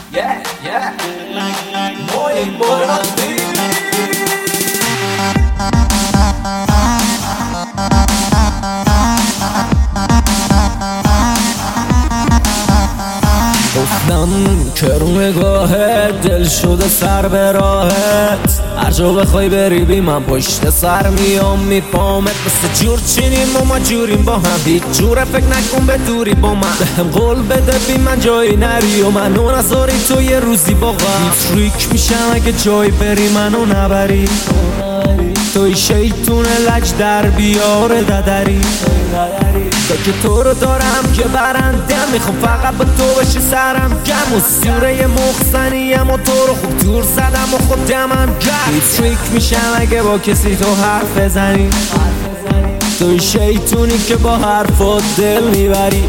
yeah. Muy گفتم که رو نگاهت دل شده سر به راهت، هر جا بخوای بری بی من پشت سر میام میپامت. مثل جور چینیم و ما جوریم با هم، هیچ جوره فکر نکن به دوری با من. بهم قول بده بی من جایی نری و منو نذاری تو یه روزی با غم. تریک میشم اگه جایی بری منو نبری، توی شیطون لج در بیاره ددری. تا که تو رو دارم که برندم، میخوام فقط با تو بشه سرم گم. و سوره مخزنیم و تو رو خوب دور زدم و خودمم گرد. تریک میشم اگه با کسی تو حرف بزنی، توی شیطونی که با حرفات دل میبری.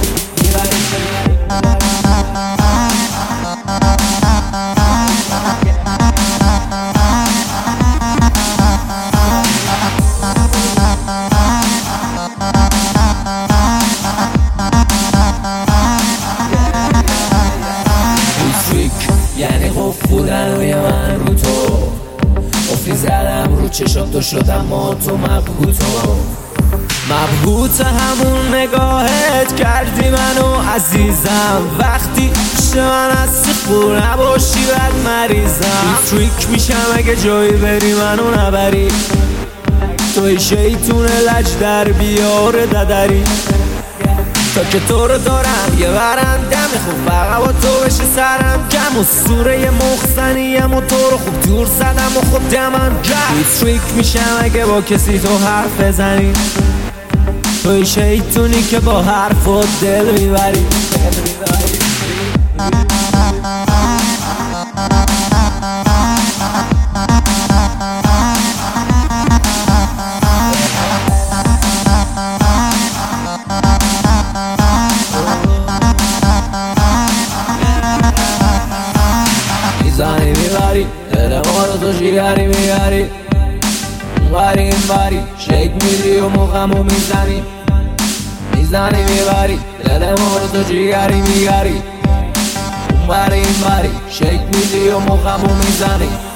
یعنی خوف بودن روی من رو تو، قفلی زدم رو چشم تو شدم ما تو مبهوت همون نگاهت کردی منو عزیزم. وقتی پیش من هستی خور نباشی بد مریضم. تریک میشم اگه جایی بری منو نبری، توی شیطون لج در بیاره ددری. تا که تو رو دارم یه برندم، میخوام فقط با تو بشه سرم گم. و سوره مخزنیم و تو رو خوب دور زدم و خودمم گرد. تریک میشم اگه با کسی تو حرف بزنی، توی شیطونی که با حرفات دل میبری. میزنی میبری دل ما رو تو جیگری میگری، اونوری اینوری شیک میدی و مخمو میزنی. میزنی میبری دل ما رو تو جیگری میگری، اونوری اینوری شیک میدی و مخمو میزنی.